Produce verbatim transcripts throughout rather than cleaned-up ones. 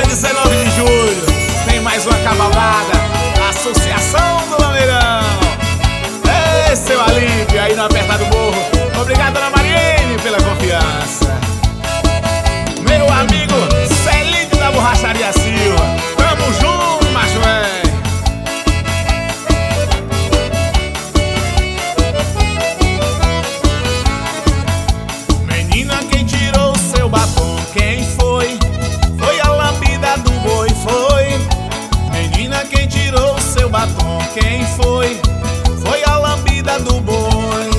dezenove de julho tem mais uma cavalgada, Associação do Lameirão. Ei, seu Alípio, aí no Apertado Morro. Obrigado, Dona Mariene, pela confiança. Meu amigo Celídio da Borracharia Silva, tamo junto, macho velho. Menina, quem tirou seu batom, quem foi? Foi a lambida do boi, foi. Menina, quem tirou seu batom, quem foi? Foi a lambida do boi.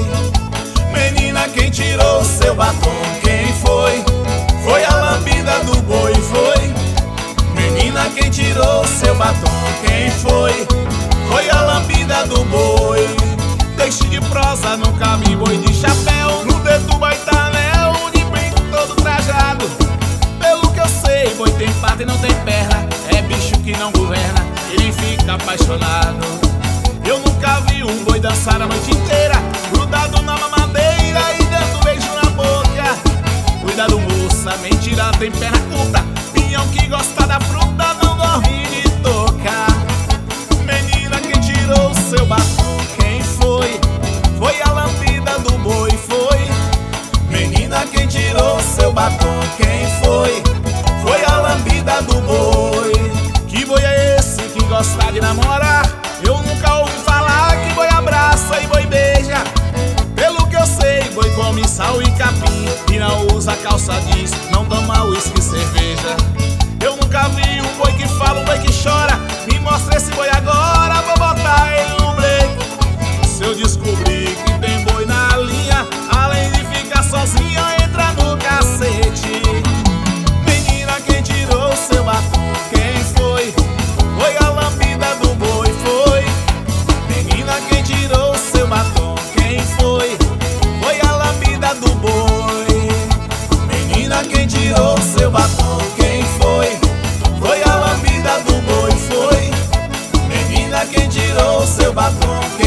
Menina, quem tirou seu batom, quem foi? Foi a lambida do boi, foi. Menina, quem tirou seu batom, quem foi? Foi a lambida do boi. Deixe de prosa no caminho, boi de chapéu, no dedo baitanel, de brinco todo trajado. Pelo que eu sei, boi tem pata e não tem perna, é bicho que não governa, ele fica apaixonado. Eu nunca vi um boi dançar a noite inteira, grudado na mamadeira e dando beijo na boca. Cuidado, moça, mentira, tem perna curta, pinhão que gosta da fruta não dorme de tocar. Menina, quem tirou seu batom, quem foi? Foi a lambida do boi, foi. Menina, quem tirou seu batom, quem foi? Foi a lambida do boi. Que boi é esse que gosta de namorar? Eu nunca ouvi falar que boi abraça e boi beija. Pelo que eu sei, boi come sal e capim e não usa calça jeans, não toma uísque e cerveja. Eu nunca vi um boi que fala, um boi que chora. Me mostra esse boi agora, vou botar ele no break. Se eu descobrir que tem boi na linha, além de ficar sozinha, entra no cacete. Menina, quem tirou seu batom, quem foi? Foi a lambida do boi, foi. Menina, quem tirou seu batom, quem foi? Foi a lambida do boi. Menina, quem tirou seu batom, quem foi? Foi a lambida do boi, foi. Menina, quem tirou seu batom,